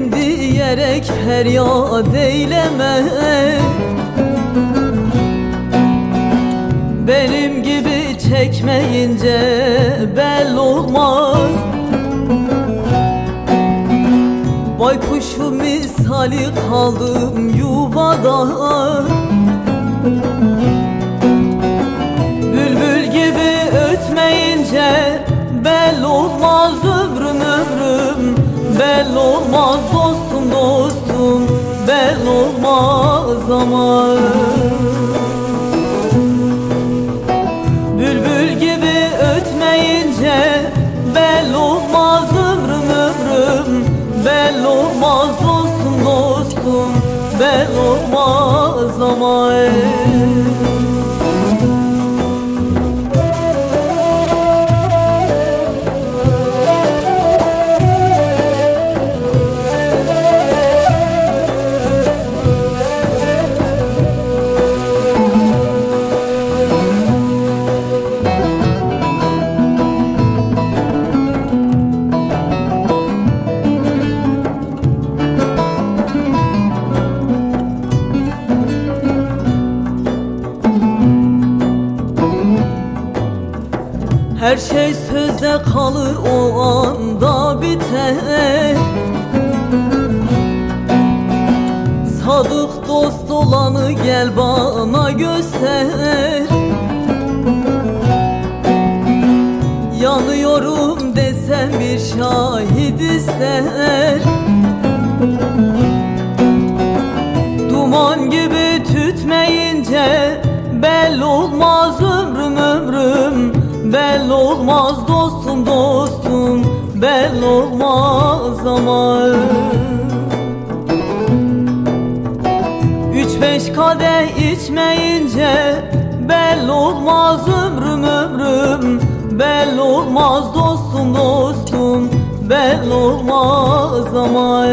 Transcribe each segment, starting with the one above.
Sevdim diyerek feryat eyleme, benim gibi çekmeyince bel olmaz. Baykuşu misali kaldım yuvada, bülbül gibi ötmeyince bel olmaz ömrüm ömrüm, bel olmaz dostum dostum, bel olmaz aman. Bülbül gibi ötmeyince bel olmaz ömrüm ömrüm, bel olmaz dostum dostum, bel olmaz aman. Her şey sözde kalır, o anda biter. Sadık dost olanı gel bana göster. Yanıyorum desem bir şahit ister. Duman gibi tütmeyince bel olmaz ömrüm ömrüm, bel olmaz dostum dostum, bel olmaz aman. 3-5 kadeh içmeyince bel olmaz ömrüm ömrüm, bel olmaz dostum dostum, bel olmaz aman.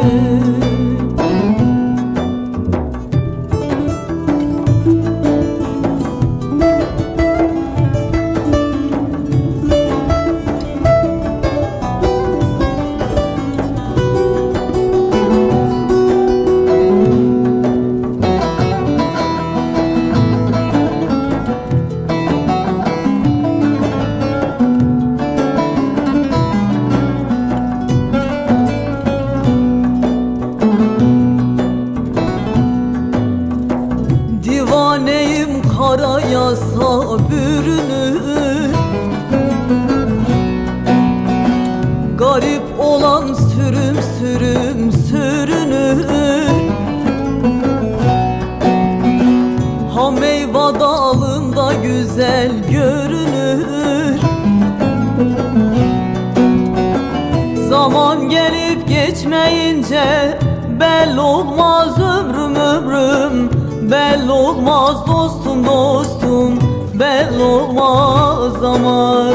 Divaneyim kara yasa bürünür, garip olan sürüm sürüm sürünür. Ha meyve dalında güzel görünür. Zaman gelip geçmeyince bel olmaz ömrüm ömrüm, bel olmaz dostum dostum, bel olmaz aman.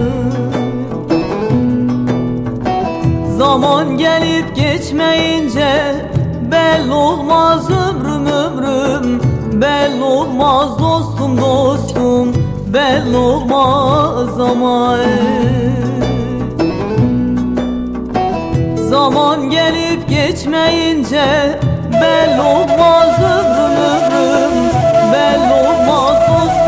Zaman gelip geçmeyince bel olmaz ömrüm ömrüm, bel olmaz dostum dostum, bel olmaz aman. Zaman gelip geçmeyince bel olmaz ömrüm ömrüm, bel olmaz dostum.